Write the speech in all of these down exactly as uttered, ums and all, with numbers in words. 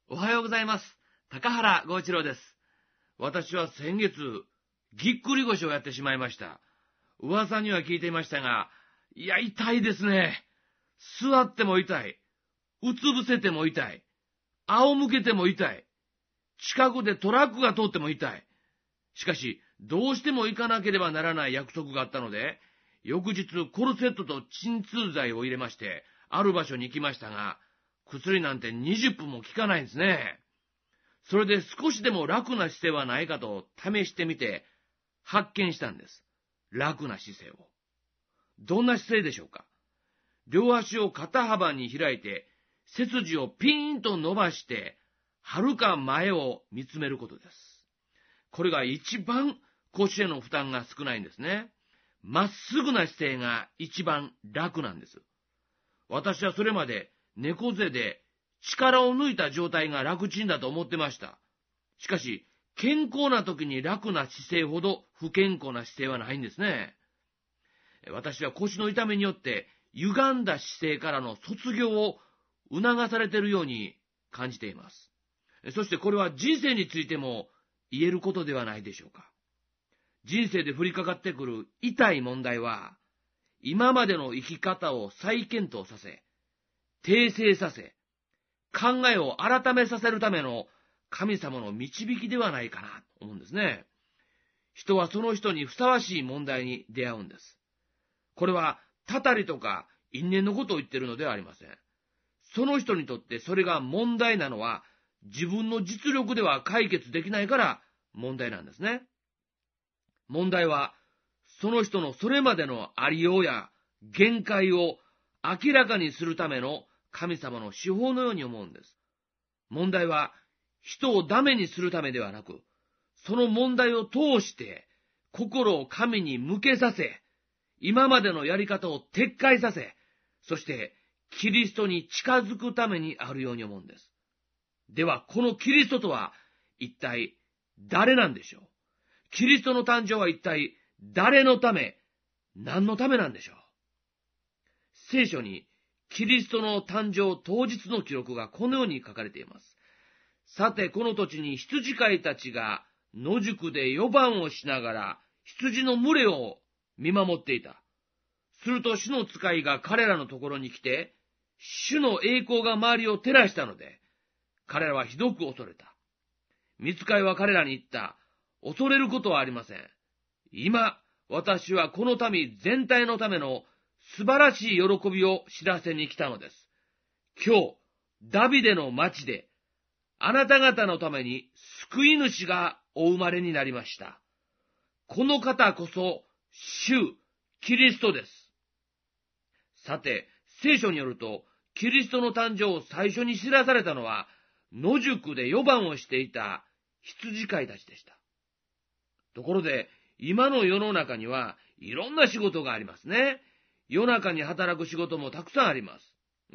おはようございます。高原剛一郎です。私は先月、ぎっくり腰をやってしまいました。噂には聞いていましたが、いや、痛いですね。座っても痛い。うつ伏せても痛い。仰向けても痛い。近くでトラックが通っても痛い。しかし、どうしても行かなければならない約束があったので、翌日コルセットと鎮痛剤を入れまして、ある場所に行きましたが、薬なんてにじゅっぷんも効かないんですね。それで少しでも楽な姿勢はないかと試してみて、発見したんです。楽な姿勢を。どんな姿勢でしょうか。両足を肩幅に開いて、背筋をピーンと伸ばして、はるか前を見つめることです。これが一番腰への負担が少ないんですね。まっすぐな姿勢が一番楽なんです。私はそれまで猫背で力を抜いた状態が楽ちんだと思ってました。しかし、健康な時に楽な姿勢ほど不健康な姿勢はないんですね。私は腰の痛みによって歪んだ姿勢からの卒業を促されているように感じています。そしてこれは人生についても言えることではないでしょうか。人生で降りかかってくる痛い問題は、今までの生き方を再検討させ、訂正させ、考えを改めさせるための神様の導きではないかなと思うんですね。人はその人にふさわしい問題に出会うんです。これは、たたりとか因縁のことを言っているのではありません。その人にとってそれが問題なのは、自分の実力では解決できないから問題なんですね。問題は、その人のそれまでのありようや限界を明らかにするための神様の手法のように思うんです。問題は、人をダメにするためではなく、その問題を通して心を神に向けさせ、今までのやり方を撤回させ、そしてキリストに近づくためにあるように思うんです。では、このキリストとは一体誰なんでしょう。キリストの誕生は一体誰のため、何のためなんでしょう。聖書にキリストの誕生当日の記録がこのように書かれています。さて、この土地に羊飼いたちが野宿で夜番をしながら羊の群れを見守っていた。すると主の使いが彼らのところに来て、主の栄光が周りを照らしたので、彼らはひどく恐れた。御使いは彼らに言った。恐れることはありません。今、私はこの民全体のための素晴らしい喜びを知らせに来たのです。今日、ダビデの町で、あなた方のために救い主がお生まれになりました。この方こそ、主、キリストです。さて、聖書によると、キリストの誕生を最初に知らされたのは、野宿で夜番をしていた羊飼いたちでした。ところで、今の世の中にはいろんな仕事がありますね。夜中に働く仕事もたくさんあります。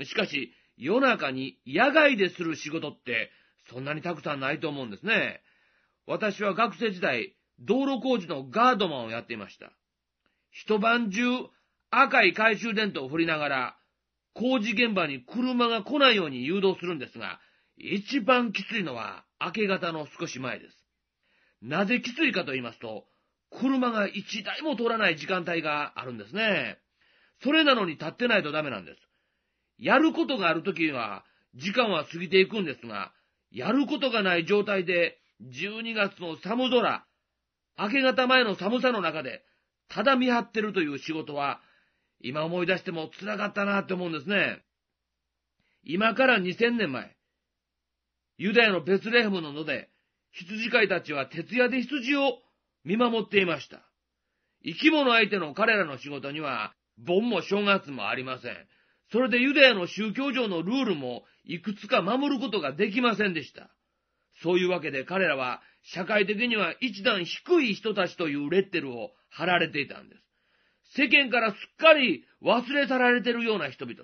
しかし、夜中に野外でする仕事ってそんなにたくさんないと思うんですね。私は学生時代、道路工事のガードマンをやっていました。一晩中赤い懐中電灯を振りながら工事現場に車が来ないように誘導するんですが、一番きついのは明け方の少し前です。なぜきついかと言いますと、車が一台も通らない時間帯があるんですね。それなのに立ってないとダメなんです。やることがあるときは時間は過ぎていくんですが、やることがない状態でじゅうにがつの寒空、明け方前の寒さの中でただ見張ってるという仕事は、今思い出しても辛かったなって思うんですね。今からにせんねんまえ、ユダヤのベツレヘムの野で、羊飼いたちは徹夜で羊を見守っていました。生き物相手の彼らの仕事には、盆も正月もありません。それでユダヤの宗教上のルールもいくつか守ることができませんでした。そういうわけで彼らは社会的には一段低い人たちというレッテルを貼られていたんです。世間からすっかり忘れ去られているような人々です。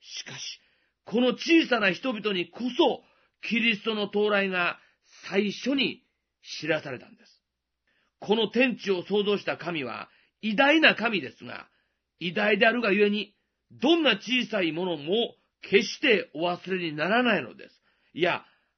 しかし、この小さな人々にこそ、キリストの到来が最初に知らされたんです。この天地を創造した神は偉大な神ですが、偉大であるがゆえに、どんな小さいものも決してお忘れにならないのです。いや、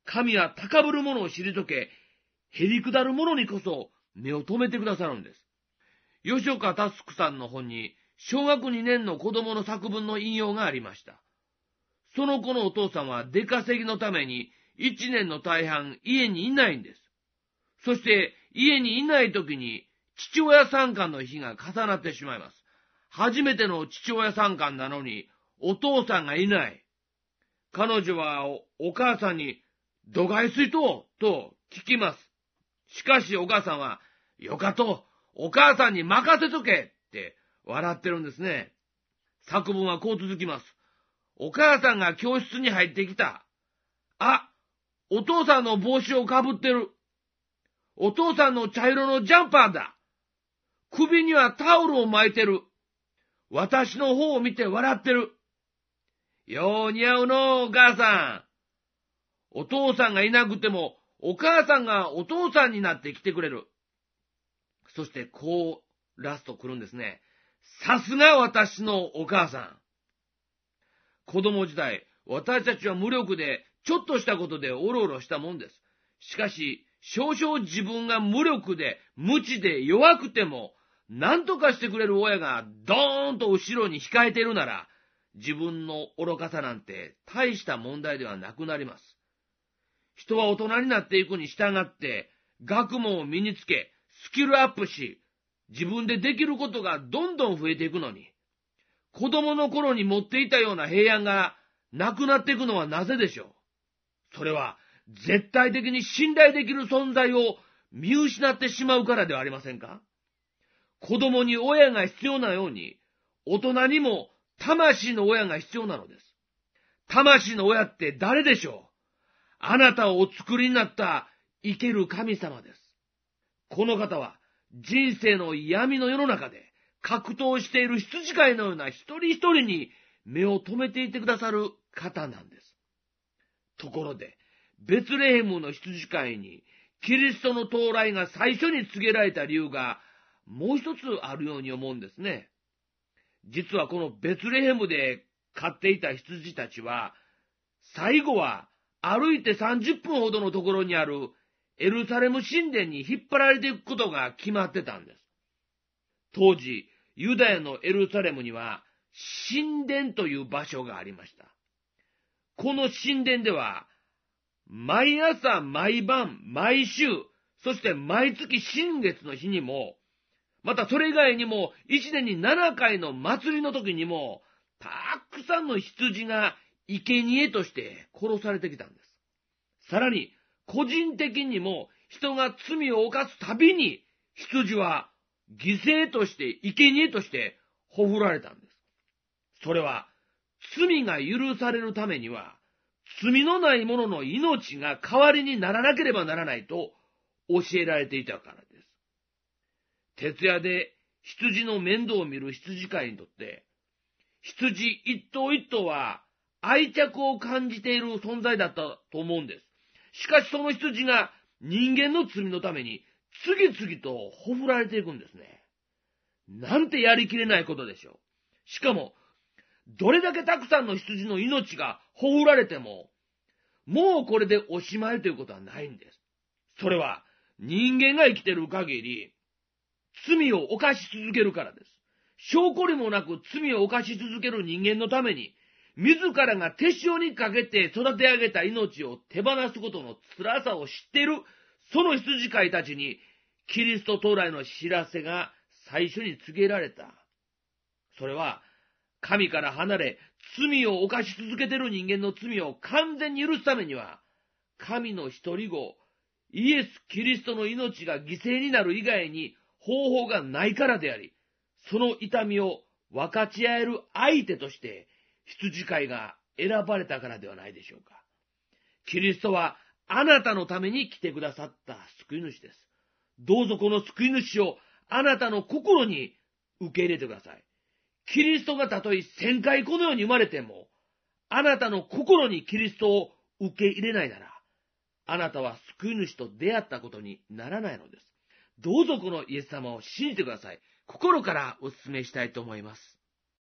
神は高ぶる者を退け、へりくだる者にこそ目を留めてくださるんです。吉岡佑さんの本に、小学にねんの子供の作文の引用がありました。その子のお父さんは出稼ぎのためにいちねんの大半家にいないんです。そして家にいない時に父親参観の日が重なってしまいます。初めての父親参観なのにお父さんがいない。彼女は お, お母さんに度外水とと聞きます。しかしお母さんは、よかと、お母さんに任せとけって笑ってるんですね。作文はこう続きます。お母さんが教室に入ってきた。あ、お父さんの帽子をかぶってる。お父さんの茶色のジャンパーだ。首にはタオルを巻いてる。私の方を見て笑ってる。よう似合うの、お母さん。お父さんがいなくても、お母さんがお父さんになって来てくれる。そしてこうラスト来るんですね。さすが私のお母さん。子供時代、私たちは無力でちょっとしたことでおろおろしたもんです。しかし、少々自分が無力で無知で弱くても、何とかしてくれる親がドーンと後ろに控えているなら、自分の愚かさなんて大した問題ではなくなります。人は大人になっていくに従って、学問を身につけ、スキルアップし、自分でできることがどんどん増えていくのに、子供の頃に持っていたような平安がなくなっていくのはなぜでしょう。それは絶対的に信頼できる存在を見失ってしまうからではありませんか。子供に親が必要なように、大人にも魂の親が必要なのです。魂の親って誰でしょう。あなたをお作りになった生ける神様です。この方は人生の闇の世の中で格闘している羊飼いのような一人一人に目を留めていてくださる方なんです。ところで、ベツレヘムの羊飼いにキリストの到来が最初に告げられた理由がもう一つあるように思うんですね。実はこのベツレヘムで飼っていた羊たちは、最後は歩いてさんじゅっぷんほどのところにあるエルサレム神殿に引っ張られていくことが決まってたんです。当時、ユダヤのエルサレムには神殿という場所がありました。この神殿では、毎朝毎晩毎週、そして毎月新月の日にも、またそれ以外にも一年にななかいの祭りの時にも、たくさんの羊が生贄として殺されてきたんです。さらに、個人的にも人が罪を犯すたびに、羊は犠牲として、生贄としてほふられたんです。それは、罪が許されるためには、罪のない者の命が代わりにならなければならないと教えられていたからです。徹夜で羊の面倒を見る羊飼いにとって、羊一頭一頭は愛着を感じている存在だったと思うんです。しかしその羊が人間の罪のために次々とほふられていくんですね。なんてやりきれないことでしょう。しかも、どれだけたくさんの羊の命がほふられても、もうこれでおしまいということはないんです。それは人間が生きている限り、罪を犯し続けるからです。証拠りもなく罪を犯し続ける人間のために、自らが手塩にかけて育て上げた命を手放すことの辛さを知っている、その羊飼いたちに、キリスト到来の知らせが最初に告げられた。それは、神から離れ、罪を犯し続けている人間の罪を完全に許すためには、神の一人子、イエス・キリストの命が犠牲になる以外に方法がないからであり、その痛みを分かち合える相手として、羊飼いが選ばれたからではないでしょうか。キリストはあなたのために来てくださった救い主です。どうぞこの救い主をあなたの心に受け入れてください。キリストがたとえ千回この世に生まれても、あなたの心にキリストを受け入れないなら、あなたは救い主と出会ったことにならないのです。どうぞこのイエス様を信じてください。心からお勧めしたいと思います。